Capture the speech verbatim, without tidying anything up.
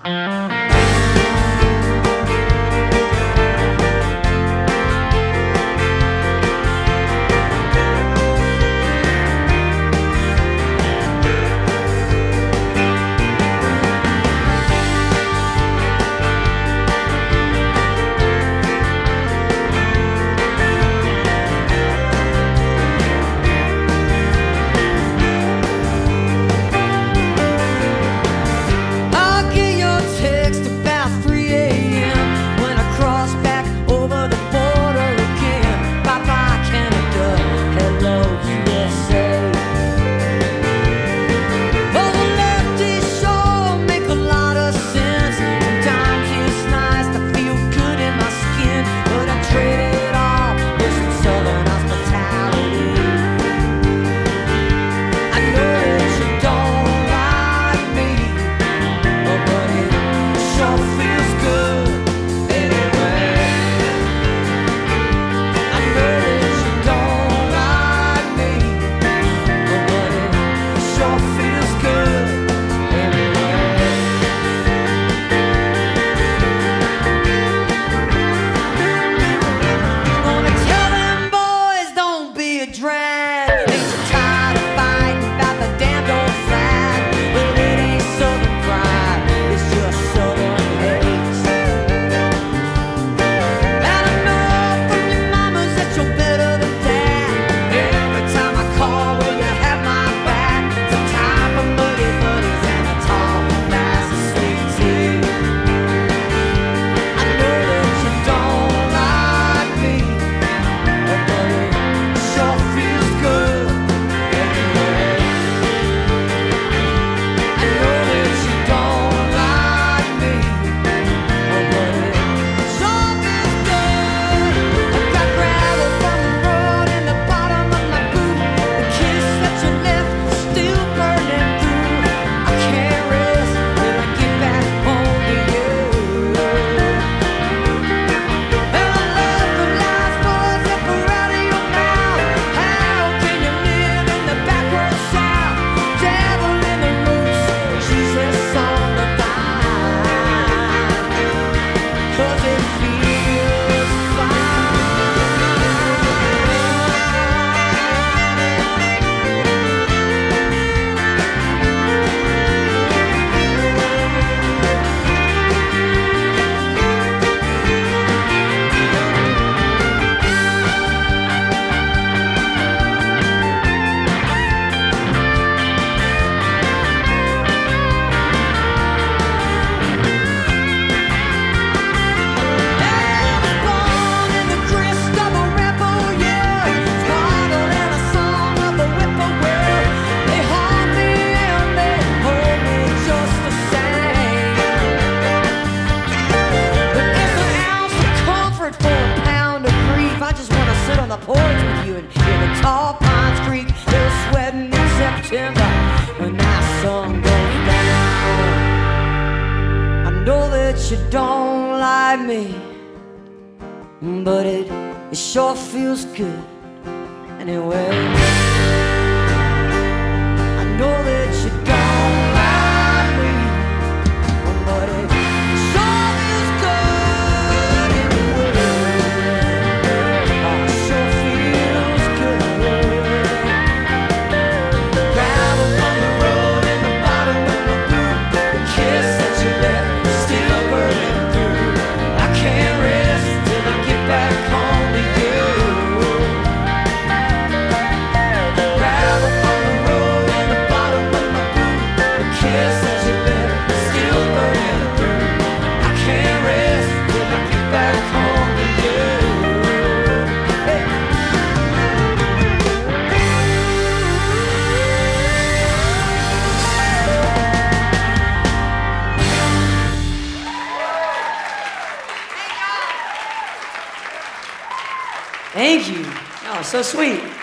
You don't like me, but it, it sure feels good anyway. I know that you don't like me, but it sure feels good anyway. Oh, it sure feels good. Gravel on the road in the bottom of my boot, the kiss that you left still burning through. I can't rest till I get back home to you. Gravel on the road in the bottom of my boot, the kiss that you left still burning through. I can't rest till I get back home to you. Hey. Thank you. Oh, so sweet.